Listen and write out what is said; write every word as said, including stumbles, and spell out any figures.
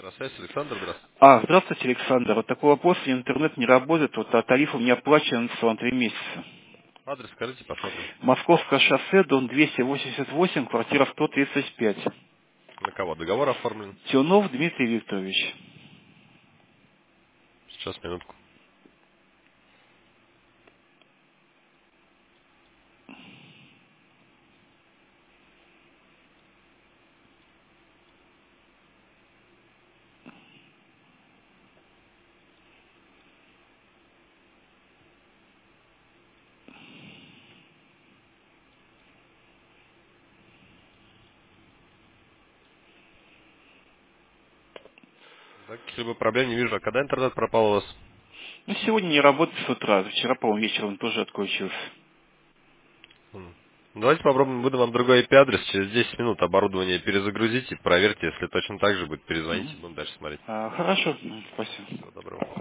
На связи Александр, здравствуйте. А, здравствуйте, Александр. Вот такой вопрос. Интернет не работает, вот, а тариф у меня оплачен на три месяца. Адрес скажите, посмотрим. Московское шоссе, дом двести восемьдесят восемь, квартира сто тридцать пять. На кого? Договор оформлен? Тюнов Дмитрий Викторович. Сейчас, минутку. Так, каких-либо проблем не вижу. А когда интернет пропал у вас? Ну, сегодня не работает с утра. Вчера, по-моему, вечером тоже отключился. М. Ну, давайте попробуем, выдам вам другой ай пи-адрес. Через десять минут оборудование перезагрузите, проверьте. Если точно так же будет, перезвоните, Мгм. будем дальше смотреть. А, хорошо, спасибо. Всего доброго.